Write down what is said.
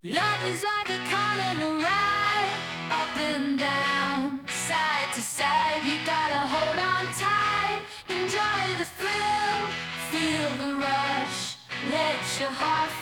Love is like a carnival ride, up and down, side to side. You gotta hold on tight, enjoy the thrill, feel the rush, let your heart